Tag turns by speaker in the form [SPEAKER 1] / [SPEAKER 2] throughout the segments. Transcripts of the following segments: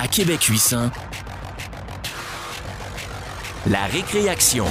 [SPEAKER 1] À Québec 800, la récréation.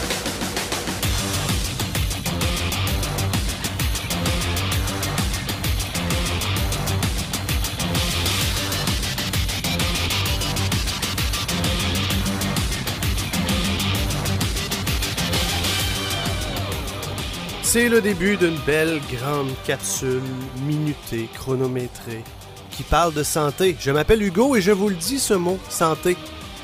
[SPEAKER 2] C'est le début d'une belle grande capsule minutée, chronométrée, qui parle de santé. Je m'appelle Hugo et je vous le dis ce mot, santé.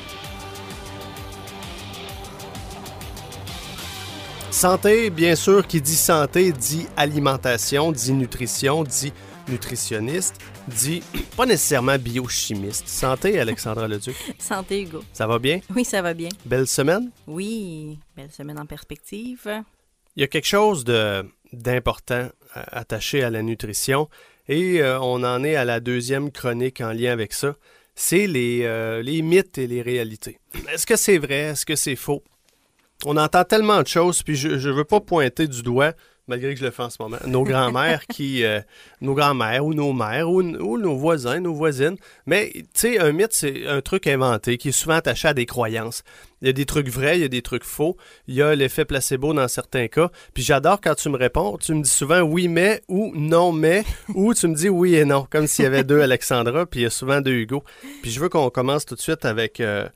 [SPEAKER 2] Santé, bien sûr, qui dit santé, dit alimentation, dit nutrition, dit nutritionniste, dit pas nécessairement biochimiste. Santé, Alexandra Leduc.
[SPEAKER 3] Santé, Hugo.
[SPEAKER 2] Ça va bien?
[SPEAKER 3] Oui, ça va bien.
[SPEAKER 2] Belle semaine?
[SPEAKER 3] Oui, belle semaine en perspective.
[SPEAKER 2] Il y a quelque chose d'important attaché à la nutrition et on en est à la deuxième chronique en lien avec ça. C'est les mythes et les réalités. Est-ce que c'est vrai? Est-ce que c'est faux? On entend tellement de choses, puis je ne veux pas pointer du doigt, malgré que je le fais en ce moment, nos grands-mères nos grands-mères ou nos mères ou nos voisins, nos voisines. Mais, tu sais, un mythe, c'est un truc inventé qui est souvent attaché à des croyances. Il y a des trucs vrais, il y a des trucs faux. Il y a l'effet placebo dans certains cas. Puis j'adore quand tu me réponds, tu me dis souvent oui mais ou non mais ou tu me dis oui et non, comme s'il y avait deux Alexandra, puis il y a souvent deux Hugo. Puis je veux qu'on commence tout de suite avec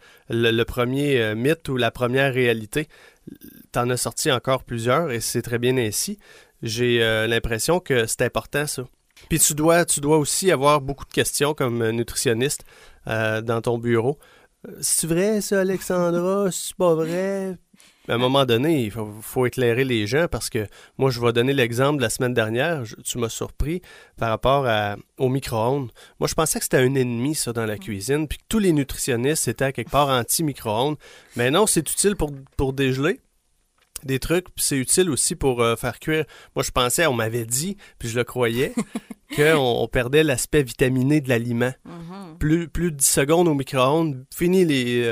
[SPEAKER 2] le premier mythe ou la première réalité. T'en as sorti encore plusieurs et c'est très bien ainsi. J'ai l'impression que c'est important ça. Puis tu dois aussi avoir beaucoup de questions comme nutritionniste dans ton bureau. C'est vrai ça, Alexandra? C'est pas vrai? À un moment donné, il faut éclairer les gens parce que moi, je vais donner l'exemple de la semaine dernière. Tu m'as surpris par rapport au micro-ondes. Moi, je pensais que c'était un ennemi, ça, dans la cuisine, puis que tous les nutritionnistes étaient à quelque part anti-micro-ondes. Mais non, c'est utile pour dégeler des trucs, puis c'est utile aussi pour faire cuire. Moi, je pensais, on m'avait dit, puis je le croyais, qu'on perdait l'aspect vitaminé de l'aliment. Mm-hmm. Plus de 10 secondes au micro-ondes, fini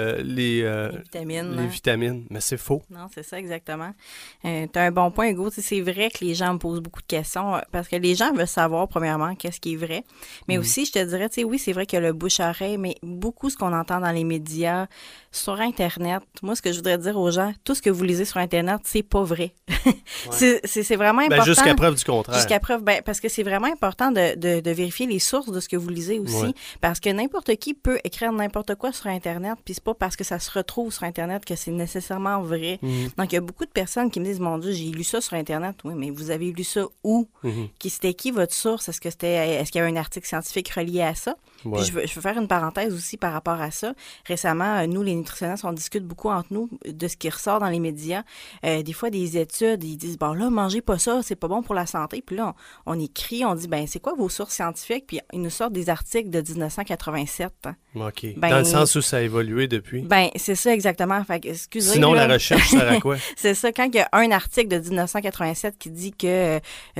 [SPEAKER 2] les vitamines. Mais c'est faux.
[SPEAKER 3] Non, c'est ça, exactement. T'as un bon point, Hugo. C'est vrai que les gens me posent beaucoup de questions parce que les gens veulent savoir, premièrement, qu'est-ce qui est vrai. Mais aussi, je te dirais, oui, c'est vrai qu'il y a le bouche-oreille, mais beaucoup ce qu'on entend dans les médias, sur Internet. Moi, ce que je voudrais dire aux gens, tout ce que vous lisez sur Internet, c'est pas vrai. Ouais. c'est vraiment important.
[SPEAKER 2] Jusqu'à preuve du contraire.
[SPEAKER 3] Jusqu'à preuve, parce que c'est vraiment important de vérifier les sources de ce que vous lisez aussi. Ouais. Parce que n'importe qui peut écrire n'importe quoi sur Internet, puis c'est pas parce que ça se retrouve sur Internet que c'est nécessairement vrai. Mm-hmm. Donc, il y a beaucoup de personnes qui me disent, mon Dieu, j'ai lu ça sur Internet. Oui, mais vous avez lu ça où? Mm-hmm. C'était qui votre source? Est-ce qu'il y avait un article scientifique relié à ça? Ouais. Puis je veux faire une parenthèse aussi par rapport à ça. Récemment, nous, les nutritionnistes, on discute beaucoup entre nous de ce qui ressort dans les médias. Des fois, des études, ils disent, bon là, mangez pas ça, c'est pas bon pour la santé. Puis là, on écrit, on dit, ben c'est quoi vos sources scientifiques? Puis ils nous sortent des articles de 1987. Hein.
[SPEAKER 2] OK. Dans le sens où ça a évolué depuis.
[SPEAKER 3] Ben c'est ça exactement. Fait que, excusez.
[SPEAKER 2] Sinon, la recherche sert à quoi?
[SPEAKER 3] C'est ça. Quand il y a un article de 1987 qui dit que,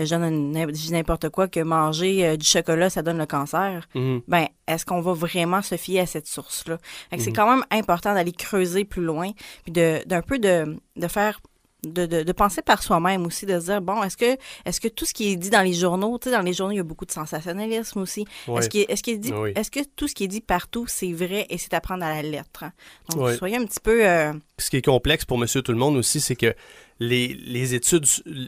[SPEAKER 3] je dis n'importe quoi, que manger du chocolat, ça donne le cancer, ben est-ce qu'on va vraiment se fier à cette source-là? Fait que c'est quand même important d'aller creuser plus loin, puis d'un peu de faire... De penser par soi-même aussi, de se dire, bon, est-ce que tout ce qui est dit dans les journaux, tu sais, dans les journaux, il y a beaucoup de sensationnalisme aussi. Oui. Est-ce que tout ce qui est dit partout, c'est vrai et c'est à prendre à la lettre? Hein? Donc, soyez un petit peu...
[SPEAKER 2] Ce qui est complexe pour monsieur tout le monde aussi, c'est que les études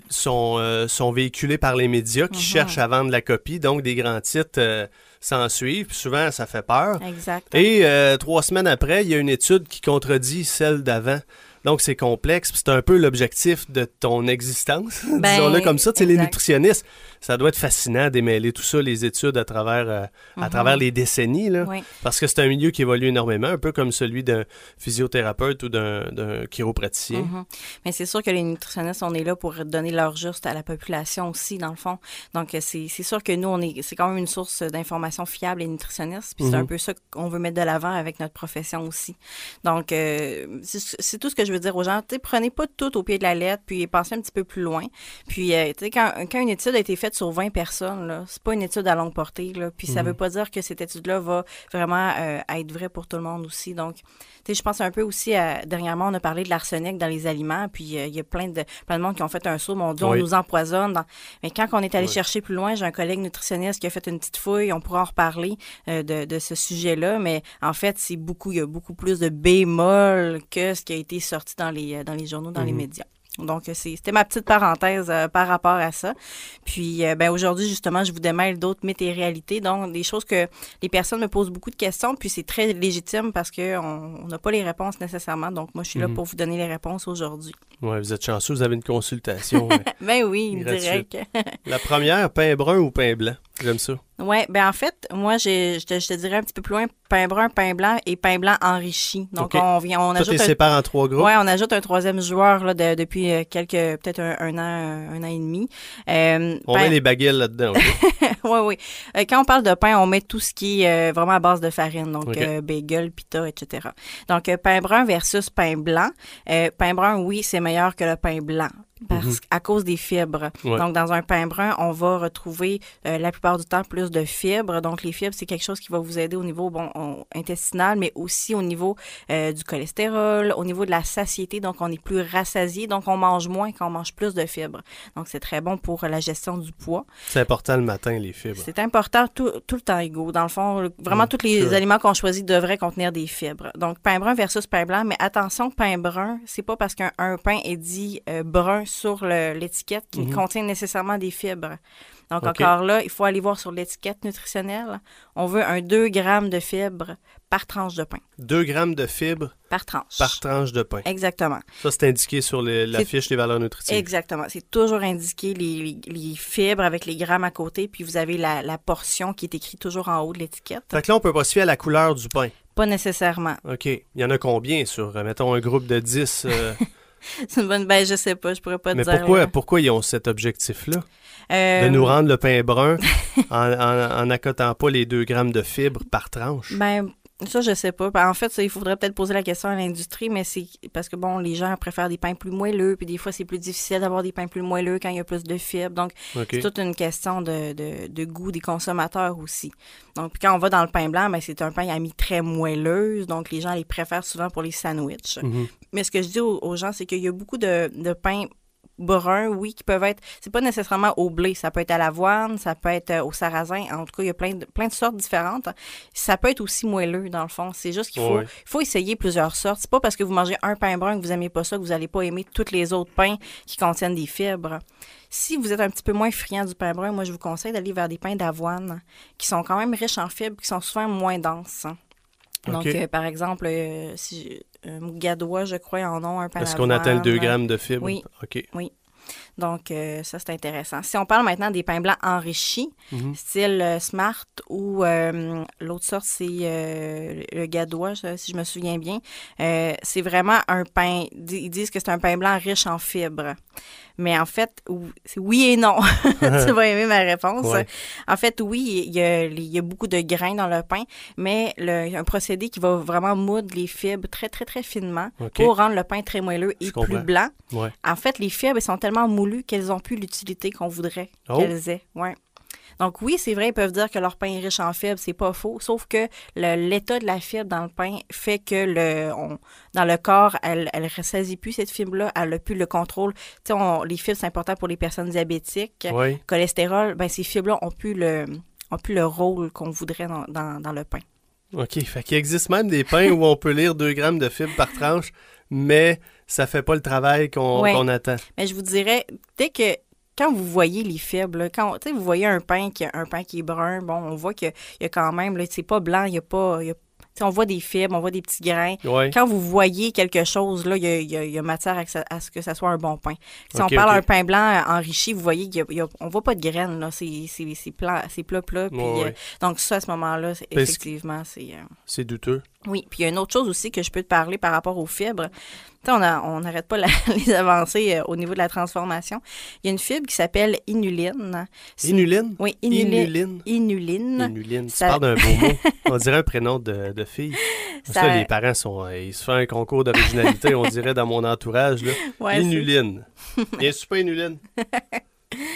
[SPEAKER 2] sont véhiculées par les médias qui cherchent à vendre la copie, donc des grands titres s'en suivent, puis souvent, ça fait peur.
[SPEAKER 3] Exact.
[SPEAKER 2] Et 3 semaines après, il y a une étude qui contredit celle d'avant. Donc, c'est complexe. C'est un peu l'objectif de ton existence. Disons-le comme ça. Tu sais, les nutritionnistes, ça doit être fascinant démêler tout ça, les études à travers les décennies. Là, parce que c'est un milieu qui évolue énormément, un peu comme celui d'un physiothérapeute ou d'un chiropraticien.
[SPEAKER 3] Mais c'est sûr que les nutritionnistes, on est là pour donner leur juste à la population aussi, dans le fond. Donc, c'est sûr que nous, c'est quand même une source d'information fiable, les nutritionnistes. Puis c'est un peu ça qu'on veut mettre de l'avant avec notre profession aussi. Donc, c'est tout ce que je veux dire aux gens. Prenez pas tout au pied de la lettre, puis pensez un petit peu plus loin. Puis, quand une étude a été faite faite sur 20 personnes, là. C'est pas une étude à longue portée, là. Puis ça veut pas dire que cette étude-là va vraiment être vraie pour tout le monde aussi. Donc, tu sais, je pense un peu aussi dernièrement, on a parlé de l'arsenic dans les aliments, puis il y a plein de monde qui ont fait un saut, mon Dieu, on nous empoisonne. Mais quand on est allé chercher plus loin, j'ai un collègue nutritionniste qui a fait une petite fouille, on pourra en reparler de ce sujet-là, mais en fait, il y a beaucoup plus de bémol que ce qui a été sorti dans les journaux, dans les médias. Donc, c'était ma petite parenthèse par rapport à ça. Puis, aujourd'hui, justement, je vous démêle d'autres mythes et réalités. Donc, des choses que les personnes me posent beaucoup de questions, puis c'est très légitime parce qu'on n'a pas les réponses nécessairement. Donc, moi, je suis là pour vous donner les réponses aujourd'hui.
[SPEAKER 2] Oui, vous êtes chanceux, vous avez une consultation.
[SPEAKER 3] Ben oui, direct.
[SPEAKER 2] La première, pain brun ou pain blanc? J'aime ça.
[SPEAKER 3] Oui, en fait, moi, je te dirais un petit peu plus loin, pain brun, pain blanc et pain blanc enrichi. Donc, on ajoute...
[SPEAKER 2] Toi, tu sépares en 3 groupes?
[SPEAKER 3] Oui, on ajoute un troisième joueur là, depuis peut-être un an et demi.
[SPEAKER 2] On met les baguettes là-dedans.
[SPEAKER 3] Oui. Quand on parle de pain, on met tout ce qui est vraiment à base de farine, donc bagel, pita, etc. Donc, pain brun versus pain blanc. Pain brun, oui, c'est meilleur que le pain blanc. À cause des fibres. Ouais. Donc, dans un pain brun, on va retrouver la plupart du temps plus de fibres. Donc, les fibres, c'est quelque chose qui va vous aider au niveau intestinal, mais aussi au niveau du cholestérol, au niveau de la satiété. Donc, on est plus rassasié. Donc, on mange moins quand on mange plus de fibres. Donc, c'est très bon pour la gestion du poids.
[SPEAKER 2] C'est important le matin, les fibres.
[SPEAKER 3] C'est important tout le temps, Hugo. Dans le fond, vraiment, tous les aliments qu'on choisit devraient contenir des fibres. Donc, pain brun versus pain blanc. Mais attention, pain brun, c'est pas parce qu'un pain est dit brun sur l'étiquette qui contient nécessairement des fibres. Donc, encore là, il faut aller voir sur l'étiquette nutritionnelle. On veut un 2 grammes de fibres par tranche de pain.
[SPEAKER 2] 2 grammes de fibres
[SPEAKER 3] par tranche.
[SPEAKER 2] Par tranche de pain.
[SPEAKER 3] Exactement.
[SPEAKER 2] Ça, c'est indiqué sur la fiche des valeurs nutritives.
[SPEAKER 3] Exactement. C'est toujours indiqué les fibres avec les grammes à côté, puis vous avez la portion qui est écrite toujours en haut de l'étiquette.
[SPEAKER 2] Fait que là, on peut pas se fier à la couleur du pain.
[SPEAKER 3] Pas nécessairement.
[SPEAKER 2] OK. Il y en a combien sur, mettons, un groupe de 10
[SPEAKER 3] C'est une bonne... je sais pas, je pourrais pas te dire.
[SPEAKER 2] Mais pourquoi ils ont cet objectif-là? De nous rendre le pain brun en accotant pas les 2 grammes de fibres par tranche?
[SPEAKER 3] Ça, je sais pas. En fait, il faudrait peut-être poser la question à l'industrie, mais c'est parce que, les gens préfèrent des pains plus moelleux, puis des fois, c'est plus difficile d'avoir des pains plus moelleux quand il y a plus de fibres. Donc, c'est toute une question de goût des consommateurs aussi. Donc, puis quand on va dans le pain blanc, c'est un pain à mi très moelleuse, donc les gens les préfèrent souvent pour les sandwichs. Mais ce que je dis aux gens, c'est qu'il y a beaucoup de pains bruns, oui, qui peuvent être... C'est pas nécessairement au blé. Ça peut être à l'avoine, ça peut être au sarrasin. En tout cas, il y a plein de sortes différentes. Ça peut être aussi moelleux, dans le fond. C'est juste qu'il faut essayer plusieurs sortes. C'est pas parce que vous mangez un pain brun que vous aimez pas ça que vous allez pas aimer tous les autres pains qui contiennent des fibres. Si vous êtes un petit peu moins friand du pain brun, moi, je vous conseille d'aller vers des pains d'avoine qui sont quand même riches en fibres, qui sont souvent moins denses. Donc, par exemple, Mougadois, je crois, en ont un pain d'avoine.
[SPEAKER 2] Est-ce qu'on atteint le 2 grammes de fibres?
[SPEAKER 3] Oui. Oui. Donc, ça, c'est intéressant. Si on parle maintenant des pains blancs enrichis, style Smart ou l'autre sorte, c'est le Gadois, si je me souviens bien. C'est vraiment un pain... Ils disent que c'est un pain blanc riche en fibres. Mais en fait, c'est oui et non. Tu vas aimer ma réponse. Ouais. En fait, oui, il y a beaucoup de grains dans le pain, mais un procédé qui va vraiment moudre les fibres très, très, très finement pour rendre le pain très moelleux et plus blanc. Ouais. En fait, les fibres, elles sont tellement moulues qu'elles n'ont plus l'utilité qu'on voudrait qu'elles aient. Ouais. Donc oui, c'est vrai, ils peuvent dire que leur pain est riche en fibres, c'est pas faux, sauf que l'état de la fibre dans le pain fait que dans le corps, elle ressaisit plus cette fibre-là, elle n'a plus le contrôle. Tu sais, les fibres, c'est important pour les personnes diabétiques. Oui. Cholestérol, ces fibres-là ont plus le rôle qu'on voudrait dans le pain.
[SPEAKER 2] OK, fait qu'il existe même des pains où on peut lire 2 grammes de fibres par tranche, mais ça fait pas le travail qu'on attend.
[SPEAKER 3] Mais je vous dirais, dès que quand vous voyez les fibres, là, quand vous voyez un pain qui est brun, on voit qu'il y a quand même, là, c'est pas blanc, on voit des fibres, on voit des petits grains. Ouais. Quand vous voyez quelque chose, là, il y a matière à ce que ça soit un bon pain. Si on parle d'un pain blanc enrichi, vous voyez on voit pas de graines, là, c'est plat. Puis, donc ça, à ce moment-là, effectivement,
[SPEAKER 2] c'est douteux.
[SPEAKER 3] Oui, puis il y a une autre chose aussi que je peux te parler par rapport aux fibres. On n'arrête pas les avancées au niveau de la transformation. Il y a une fibre qui s'appelle inuline.
[SPEAKER 2] Inuline?
[SPEAKER 3] Oui, inuline.
[SPEAKER 2] Inuline. Tu parles d'un beau mot. On dirait un prénom de fille. Ça, les parents ils se font un concours d'originalité, on dirait, dans mon entourage. Là. Ouais, inuline. Bien super, inuline.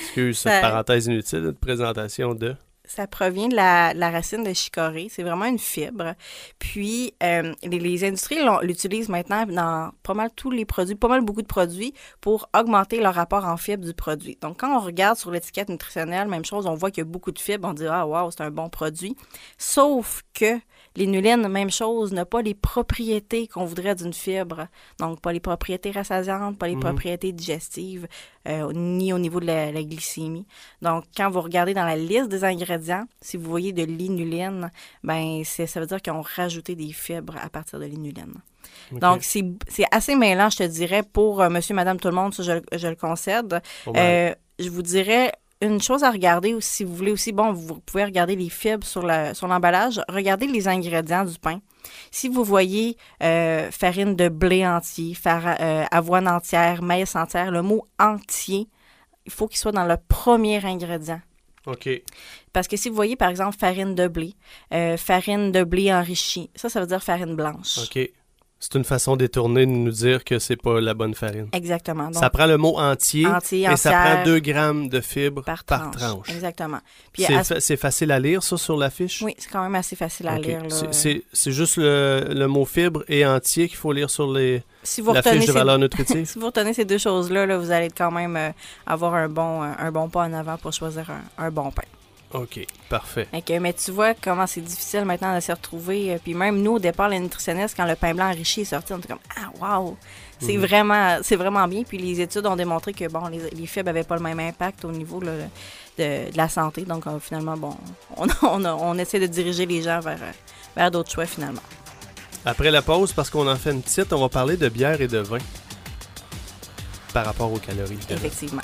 [SPEAKER 2] Excuse cette parenthèse inutile de présentation de...
[SPEAKER 3] Ça provient de la racine de chicorée. C'est vraiment une fibre. Puis, les industries l'utilisent maintenant dans pas mal tous les produits, pas mal beaucoup de produits, pour augmenter leur rapport en fibres du produit. Donc, quand on regarde sur l'étiquette nutritionnelle, même chose, on voit qu'il y a beaucoup de fibres. On dit « Ah, wow, c'est un bon produit ». Sauf que l'inuline, même chose, n'a pas les propriétés qu'on voudrait d'une fibre. Donc, pas les propriétés rassasiantes, pas les propriétés digestives, ni au niveau de la glycémie. Donc, quand vous regardez dans la liste des ingrédients, si vous voyez de l'inuline, ben ça veut dire qu'ils ont rajouté des fibres à partir de l'inuline. Okay. Donc, c'est assez mêlant, je te dirais, pour monsieur, madame, tout le monde, ça, je le concède. Je vous dirais... Une chose à regarder, si vous voulez aussi, vous pouvez regarder les fibres sur l'emballage. Regardez les ingrédients du pain. Si vous voyez farine de blé entier, avoine entière, maïs entière, le mot entier, il faut qu'il soit dans le premier ingrédient.
[SPEAKER 2] OK.
[SPEAKER 3] Parce que si vous voyez, par exemple, farine de blé enrichie, ça veut dire farine blanche.
[SPEAKER 2] OK. C'est une façon détournée de nous dire que c'est pas la bonne farine.
[SPEAKER 3] Exactement. Donc,
[SPEAKER 2] ça prend le mot entier et ça prend 2 grammes de fibres par tranche.
[SPEAKER 3] Exactement. Puis
[SPEAKER 2] c'est facile à lire, ça, sur la fiche?
[SPEAKER 3] Oui, c'est quand même assez facile à lire. Là.
[SPEAKER 2] C'est juste le mot fibre et entier qu'il faut lire sur la fiche de valeur nutritive?
[SPEAKER 3] Si vous retenez ces deux choses-là, là, vous allez quand même avoir un bon pas en avant pour choisir un bon pain.
[SPEAKER 2] OK, parfait.
[SPEAKER 3] Mais tu vois comment c'est difficile maintenant de se retrouver. Puis même nous, au départ, les nutritionnistes, quand le pain blanc enrichi est sorti, on était comme « Ah, wow! » C'est vraiment bien. Puis les études ont démontré que les fibres n'avaient pas le même impact au niveau là, de la santé. Donc finalement, on essaie de diriger les gens vers d'autres choix finalement.
[SPEAKER 2] Après la pause, parce qu'on en fait une petite, on va parler de bière et de vin par rapport aux calories.
[SPEAKER 3] Effectivement.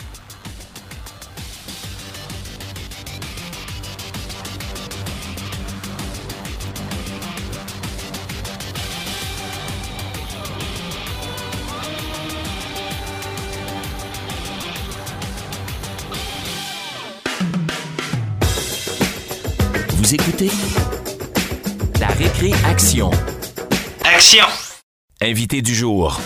[SPEAKER 1] Vous écoutez La Récréaction.
[SPEAKER 4] Action!
[SPEAKER 1] Invité du jour.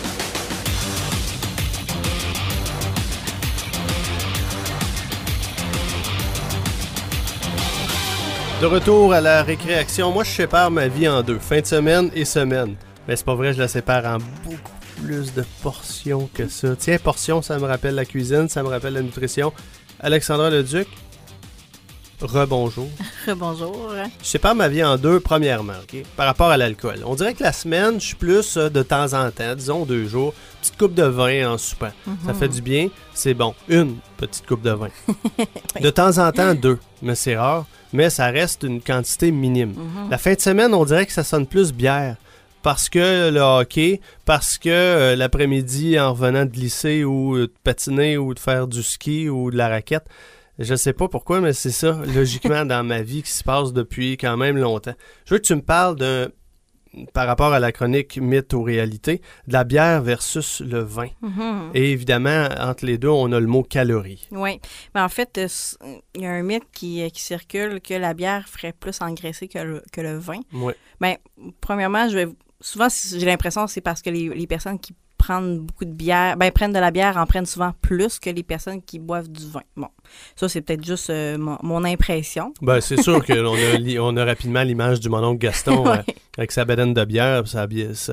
[SPEAKER 2] De retour à la récréation, moi je sépare ma vie en deux, fin de semaine et semaine. Mais c'est pas vrai, je la sépare en beaucoup plus de portions que ça. Tiens, portions, ça me rappelle la cuisine, ça me rappelle la nutrition. Alexandra Leduc, rebonjour.
[SPEAKER 3] Rebonjour.
[SPEAKER 2] Je sépare ma vie en deux, premièrement, OK, par rapport à l'alcool. On dirait que la semaine, je suis plus de temps en temps, disons 2 jours, petite coupe de vin en soupant. Ça fait du bien, c'est bon. Une petite coupe de vin. Oui. De temps en temps, 2, mais c'est rare. Mais ça reste une quantité minime. La fin de semaine, on dirait que ça sonne plus bière. Parce que le hockey, parce que l'après-midi, en revenant de lycée ou de patiner ou de faire du ski ou de la raquette, je sais pas pourquoi, mais c'est ça, logiquement, dans ma vie qui se passe depuis quand même longtemps. Je veux que tu me parles par rapport à la chronique mythe ou réalité, de la bière versus le vin. Et évidemment, entre les deux, on a le mot calories.
[SPEAKER 3] Oui. Mais en fait, il y a un mythe qui circule que la bière ferait plus engraisser que le vin.
[SPEAKER 2] Oui.
[SPEAKER 3] Bien, premièrement, souvent, j'ai l'impression que c'est parce que les personnes qui prennent beaucoup de bière, prennent de la bière, en prennent souvent plus que les personnes qui boivent du vin. Bon, ça, c'est peut-être juste mon impression.
[SPEAKER 2] C'est sûr qu'on a rapidement l'image du mononcle Gaston avec sa bedaine de bière, sa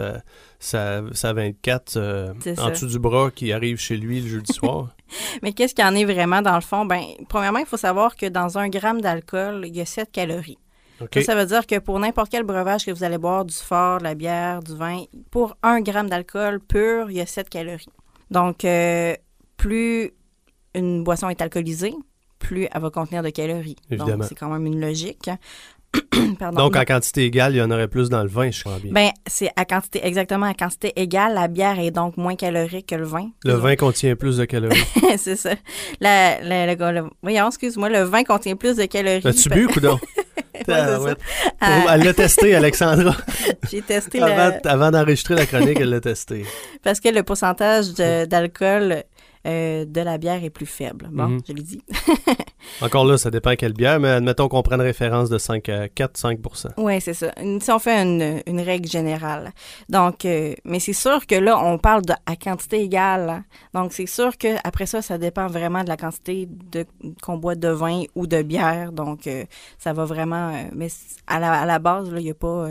[SPEAKER 2] 24 en dessous du bras qui arrive chez lui le jeudi soir.
[SPEAKER 3] Mais qu'est-ce qu'il y en est vraiment dans le fond? Premièrement, il faut savoir que dans 1 gramme d'alcool, il y a 7 calories. Okay. Ça veut dire que pour n'importe quel breuvage que vous allez boire, du fort, de la bière, du vin, pour 1 gramme d'alcool pur, il y a 7 calories. Donc, plus une boisson est alcoolisée, plus elle va contenir de calories.
[SPEAKER 2] Évidemment.
[SPEAKER 3] Donc, c'est quand même une logique.
[SPEAKER 2] Donc, en quantité égale, il y en aurait plus dans le vin, je crois bien.
[SPEAKER 3] C'est exactement à quantité égale. La bière est donc moins calorique que le vin.
[SPEAKER 2] Le vin contient plus de calories.
[SPEAKER 3] C'est ça. Voyons, excuse-moi, le vin contient plus de calories.
[SPEAKER 2] As-tu bu, coudonc? Elle l'a testé, Alexandra.
[SPEAKER 3] J'ai testé
[SPEAKER 2] avant d'enregistrer la chronique, elle l'a testé.
[SPEAKER 3] Parce que le pourcentage d'alcool de la bière est plus faible. Bon, je l'ai dit.
[SPEAKER 2] Encore là, ça dépend quelle bière, mais admettons qu'on prenne référence de 4-5 %.
[SPEAKER 3] Oui, c'est ça. Si on fait une règle générale. Donc, mais c'est sûr que là, on parle à quantité égale. Hein. Donc, c'est sûr qu'après ça, ça dépend vraiment de la quantité qu'on boit de vin ou de bière. Donc, ça va vraiment... mais à la base, là, il n'y a pas...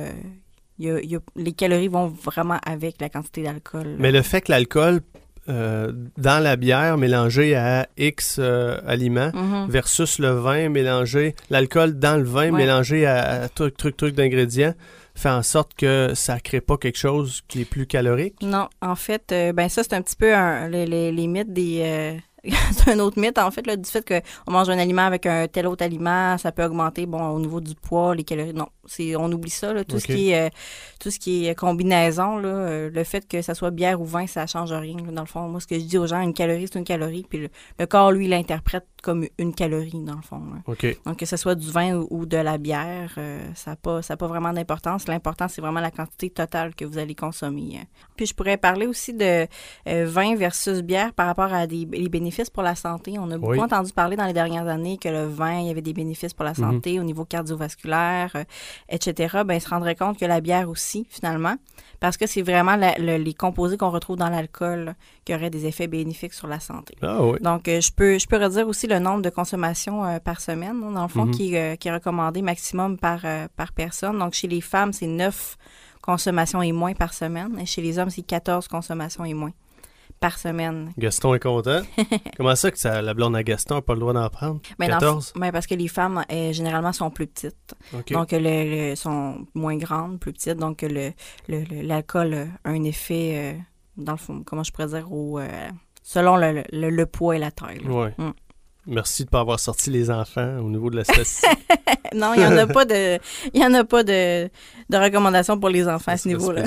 [SPEAKER 3] les calories vont vraiment avec la quantité d'alcool. Là.
[SPEAKER 2] Mais le fait que l'alcool... dans la bière mélangée à X aliments versus le vin mélangé, l'alcool dans le vin mélangé à truc d'ingrédients fait en sorte que ça crée pas quelque chose qui est plus calorique?
[SPEAKER 3] Non, en fait, ça c'est un petit peu les mythes des... c'est un autre mythe, en fait, là, du fait qu'on mange un aliment avec un tel autre aliment, ça peut augmenter, au niveau du poids, les calories. Non, on oublie ça, là, tout ce qui est combinaison, là, le fait que ça soit bière ou vin, ça change rien, là, dans le fond. Moi, ce que je dis aux gens, une calorie, c'est une calorie, puis le corps, lui, l'interprète comme une calorie, dans le fond. Donc, que ce soit du vin ou de la bière, ça n'a pas vraiment d'importance. L'important, c'est vraiment la quantité totale que vous allez consommer. Puis, je pourrais parler aussi de vin versus bière par rapport à les bénéfices pour la santé. On a beaucoup entendu parler dans les dernières années que le vin, il y avait des bénéfices pour la santé au niveau cardiovasculaire, etc. Ils se rendraient compte que la bière aussi, finalement, parce que c'est vraiment les composés qu'on retrouve dans l'alcool qui auraient des effets bénéfiques sur la santé.
[SPEAKER 2] Ah oui.
[SPEAKER 3] Donc, je peux redire aussi le nombre de consommations par semaine, dans le fond, qui est recommandé maximum par personne. Donc, chez les femmes, c'est 9 consommations et moins par semaine. Et chez les hommes, c'est 14 consommations et moins par semaine.
[SPEAKER 2] Gaston est content. Comment ça que la blonde à Gaston n'a pas le droit d'en prendre? 14?
[SPEAKER 3] Parce que les femmes, généralement, sont plus petites. Okay. Donc, sont moins grandes, plus petites. Donc, l'alcool a un effet, dans le fond, comment je pourrais dire, selon le poids et la taille.
[SPEAKER 2] Oui. Merci de ne pas avoir sorti les enfants au niveau de la statistique.
[SPEAKER 3] Non, il n'y en a pas de recommandations pour les enfants à ce niveau-là.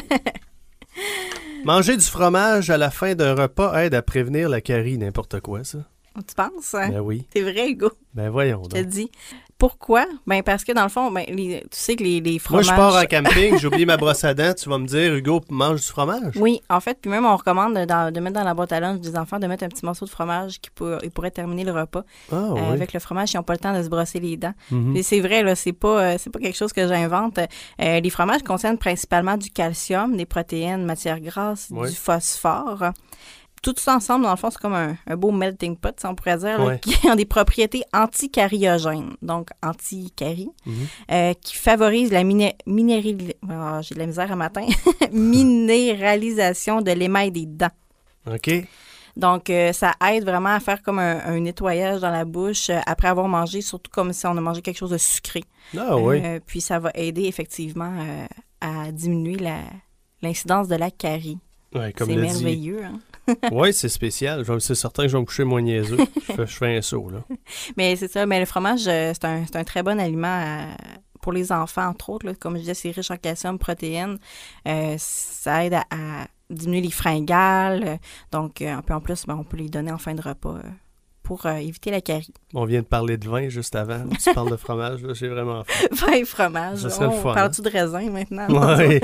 [SPEAKER 2] Manger du fromage à la fin d'un repas aide à prévenir la carie, n'importe quoi, ça.
[SPEAKER 3] Tu penses?
[SPEAKER 2] Ben oui.
[SPEAKER 3] C'est vrai, Hugo.
[SPEAKER 2] Ben voyons donc.
[SPEAKER 3] Je te dis. Pourquoi? Parce que dans le fond, tu sais que les fromages...
[SPEAKER 2] Moi, je pars en camping, j'ai oublié ma brosse à dents, tu vas me dire, Hugo, mange du fromage?
[SPEAKER 3] Oui, en fait, puis même on recommande de mettre dans la boîte à lunch des enfants, de mettre un petit morceau de fromage qui pourrait terminer le repas. Avec le fromage, ils n'ont pas le temps de se brosser les dents. Mais c'est vrai, là, c'est pas quelque chose que j'invente. Les fromages contiennent principalement du calcium, des protéines, matières grasses, du phosphore. Tout ça ensemble, dans le fond, c'est comme un beau melting pot, si on pourrait dire, là, qui ont des propriétés anticariogènes, donc anti-carie, qui favorisent la j'ai de la misère à matin, minéralisation de l'émail des dents.
[SPEAKER 2] OK.
[SPEAKER 3] Donc, ça aide vraiment à faire comme un nettoyage dans la bouche après avoir mangé, surtout comme si on a mangé quelque chose de sucré.
[SPEAKER 2] Ah oui.
[SPEAKER 3] Puis ça va aider effectivement à diminuer l'incidence de la carie.
[SPEAKER 2] Ouais, comme
[SPEAKER 3] c'est merveilleux, hein?
[SPEAKER 2] Oui, c'est spécial. C'est certain que je vais me coucher moins niaiseux. Je fais un saut, là.
[SPEAKER 3] Mais c'est ça. Mais le fromage, c'est un très bon aliment pour les enfants, entre autres. Là. Comme je disais, c'est riche en calcium, protéines. Ça aide à diminuer les fringales. Donc, en plus, on peut les donner en fin de repas pour éviter la carie.
[SPEAKER 2] On vient de parler de vin juste avant. Tu parles de fromage, là, j'ai vraiment faim.
[SPEAKER 3] Vin et fromage.
[SPEAKER 2] Ça serait le fun.
[SPEAKER 3] Parles-tu de raisin maintenant?
[SPEAKER 2] Oui.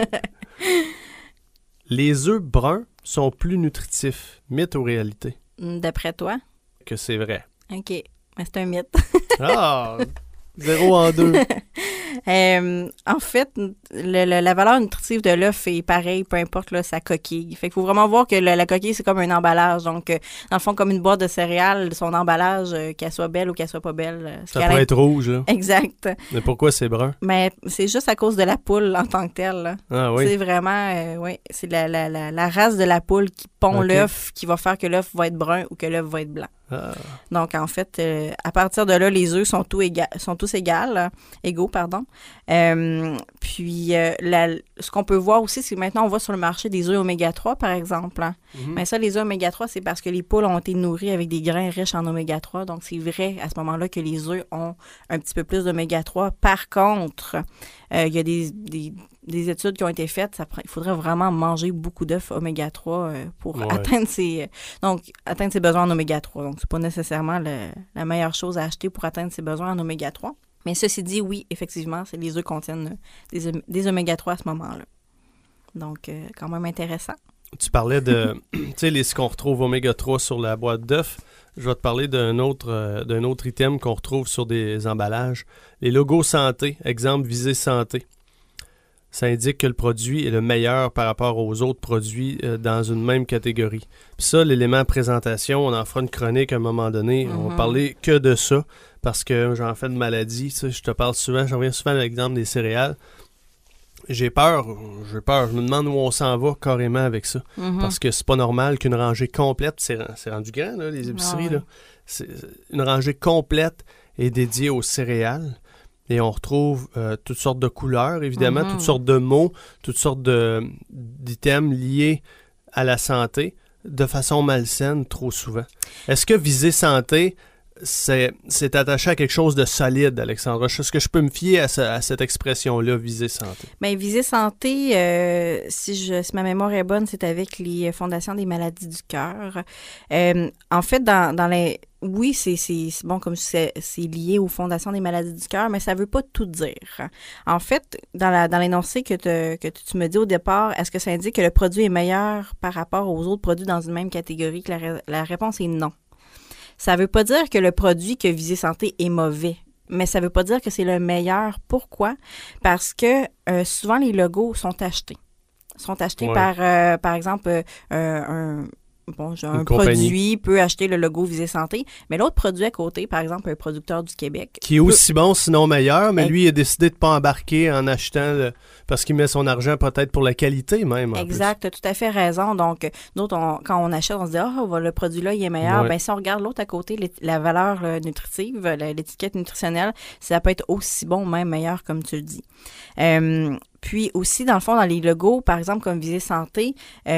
[SPEAKER 2] Les œufs bruns sont plus nutritifs. Mythe ou réalité?
[SPEAKER 3] D'après toi?
[SPEAKER 2] Que c'est vrai.
[SPEAKER 3] OK. Mais c'est un mythe.
[SPEAKER 2] Ah! 0 en 2.
[SPEAKER 3] En fait, la valeur nutritive de l'œuf est pareille, peu importe là, sa coquille. Fait qu'il faut vraiment voir que la coquille, c'est comme un emballage. Donc, dans le fond, comme une boîte de céréales, son emballage, qu'elle soit belle ou qu'elle soit pas belle.
[SPEAKER 2] Ça pourrait être rouge, là.
[SPEAKER 3] Exact.
[SPEAKER 2] Mais pourquoi c'est brun?
[SPEAKER 3] Mais c'est juste à cause de la poule en tant que telle. Là.
[SPEAKER 2] Ah oui?
[SPEAKER 3] C'est vraiment, c'est la race de la poule qui pond l'œuf qui va faire que l'œuf va être brun ou que l'œuf va être blanc.
[SPEAKER 2] Ah.
[SPEAKER 3] Donc, en fait, à partir de là, les œufs sont tous égaux. Puis, ce qu'on peut voir aussi, c'est que maintenant, on voit sur le marché des œufs oméga 3, par exemple. Hein. Mais ça, les œufs oméga 3, c'est parce que les poules ont été nourries avec des grains riches en oméga 3. Donc, c'est vrai à ce moment-là que les œufs ont un petit peu plus d'oméga 3. Par contre, il y a des études qui ont été faites. Il faudrait vraiment manger beaucoup d'œufs oméga 3 pour atteindre ses besoins en oméga 3. Donc, c'est pas nécessairement la meilleure chose à acheter pour atteindre ses besoins en oméga 3. Mais ceci dit, oui, effectivement, les œufs contiennent des oméga 3 à ce moment-là. Donc, quand même intéressant.
[SPEAKER 2] tu parlais de ce qu'on retrouve oméga 3 sur la boîte d'œufs. Je vais te parler d'un autre item qu'on retrouve sur des emballages. Les logos santé, exemple visée santé. Ça indique que le produit est le meilleur par rapport aux autres produits dans une même catégorie. Puis ça, l'élément présentation, on en fera une chronique à un moment donné. Mm-hmm. On va parler que de ça parce que j'en fais de maladie. Je te parle souvent, j'en reviens souvent à l'exemple des céréales. J'ai peur. Je me demande où on s'en va carrément avec ça. Mm-hmm. Parce que c'est pas normal qu'une rangée complète, c'est rendu grand, là, les épiceries, là. Une rangée complète est dédiée aux céréales. Et on retrouve toutes sortes de couleurs, évidemment, toutes sortes de mots, toutes sortes d'items liés à la santé de façon malsaine trop souvent. Est-ce que viser santé, c'est attaché à quelque chose de solide, Alexandra? Est-ce que je peux me fier à cette expression-là, viser santé?
[SPEAKER 3] Bien, viser santé, si ma mémoire est bonne, c'est avec les Fondations des maladies du cœur. En fait, dans les... Oui, c'est bon, comme c'est lié aux Fondations des maladies du cœur, mais ça ne veut pas tout dire. En fait, dans l'énoncé que tu me dis au départ, est-ce que ça indique que le produit est meilleur par rapport aux autres produits dans une même catégorie? La réponse est non. Ça ne veut pas dire que le produit que Visée Santé est mauvais, mais ça ne veut pas dire que c'est le meilleur. Pourquoi? Parce que souvent, les logos sont achetés. Par exemple, un produit peut acheter le logo Visée Santé, mais l'autre produit à côté, par exemple, un producteur du Québec...
[SPEAKER 2] Qui est aussi bon, sinon meilleur, mais lui, il a décidé de ne pas embarquer en achetant, parce qu'il met son argent peut-être pour la qualité même.
[SPEAKER 3] Exact, tu as tout à fait raison. Donc, nous, quand on achète, on se dit « le produit-là, il est meilleur. Ouais. » Bien, si on regarde l'autre à côté, la valeur nutritive, l'étiquette nutritionnelle, ça peut être aussi bon, même meilleur, comme tu le dis. Puis aussi, dans le fond, dans les logos, par exemple, comme Visée Santé,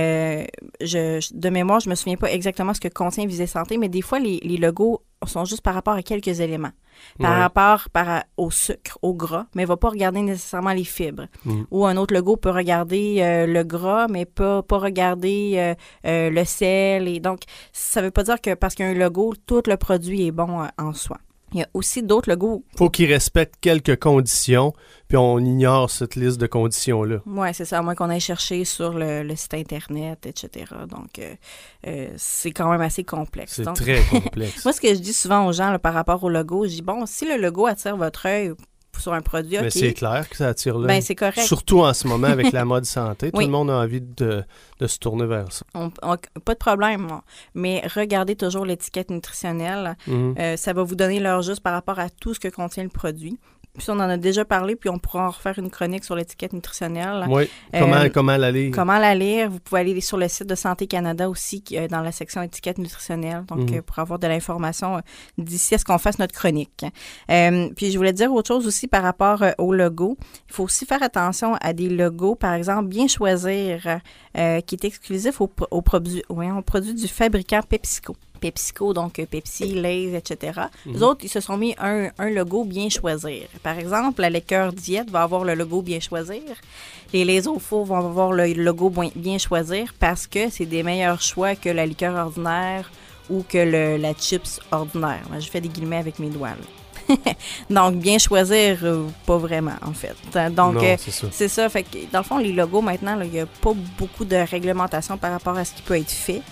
[SPEAKER 3] de mémoire, je me souviens pas exactement ce que contient Visée Santé, mais des fois, les logos sont juste par rapport à quelques éléments. Par rapport au sucre, au gras, mais il ne va pas regarder nécessairement les fibres. Ou un autre logo peut regarder le gras, mais pas regarder le sel. Et donc, ça ne veut pas dire que parce qu'il y a un logo, tout le produit est bon en soi. Il y a aussi d'autres logos.
[SPEAKER 2] Il faut qu'ils respectent quelques conditions, puis on ignore cette liste de conditions-là.
[SPEAKER 3] Oui, c'est ça, à moins qu'on aille chercher sur le site Internet, etc. Donc, c'est quand même assez complexe.
[SPEAKER 2] C'est très complexe.
[SPEAKER 3] Moi, ce que je dis souvent aux gens là, par rapport au logo, je dis, bon, si le logo attire votre œil sur un produit,
[SPEAKER 2] mais c'est clair que ça attire l'œil.
[SPEAKER 3] Ben, c'est correct.
[SPEAKER 2] Surtout en ce moment avec la mode santé. Tout le monde a envie de se tourner vers ça.
[SPEAKER 3] Pas de problème, mais regardez toujours l'étiquette nutritionnelle. Ça va vous donner l'heure juste par rapport à tout ce que contient le produit. Puis on en a déjà parlé, puis on pourra en refaire une chronique sur l'étiquette nutritionnelle.
[SPEAKER 2] Oui, comment la lire?
[SPEAKER 3] Comment la lire? Vous pouvez aller sur le site de Santé Canada aussi, dans la section étiquette nutritionnelle, donc pour avoir de l'information d'ici à ce qu'on fasse notre chronique. Puis je voulais dire autre chose aussi par rapport au logo. Il faut aussi faire attention à des logos, par exemple, bien choisir, qui est exclusif aux produits du fabricant PepsiCo. PepsiCo, donc Pepsi, Lay's, etc. Les autres, ils se sont mis un logo bien choisir. Par exemple, la liqueur diète va avoir le logo bien choisir. Les Lay's au four vont avoir le logo bien choisir parce que c'est des meilleurs choix que la liqueur ordinaire ou que la chips ordinaire. Moi, je fais des guillemets avec mes doigts, là. Donc, bien choisir, pas vraiment, en fait. Donc, non, c'est ça. Fait que, dans le fond, les logos, maintenant, il n'y a pas beaucoup de réglementation par rapport à ce qui peut être fait.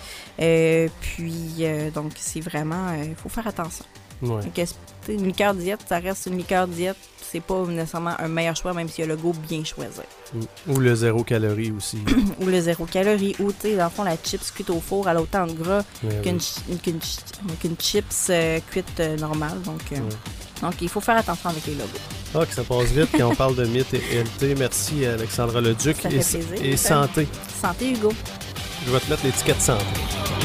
[SPEAKER 3] Donc, c'est vraiment... Il faut faire attention.
[SPEAKER 2] Ouais.
[SPEAKER 3] Donc, une liqueur diète, ça reste une liqueur diète. C'est pas nécessairement un meilleur choix, même s'il y a le logo bien choisi.
[SPEAKER 2] Ou le 0 calorie aussi.
[SPEAKER 3] Ou le 0 calorie. Ou, tu sais, dans le fond, la chips cuite au four, elle a autant de gras qu'une chips cuite normale. Donc, il faut faire attention avec les logos.
[SPEAKER 2] Ah, que ça passe vite quand on parle de mythes et réalité. Merci, Alexandra Leduc.
[SPEAKER 3] Ça fait plaisir.
[SPEAKER 2] Et santé.
[SPEAKER 3] Santé, Hugo.
[SPEAKER 2] Je vais te mettre l'étiquette santé.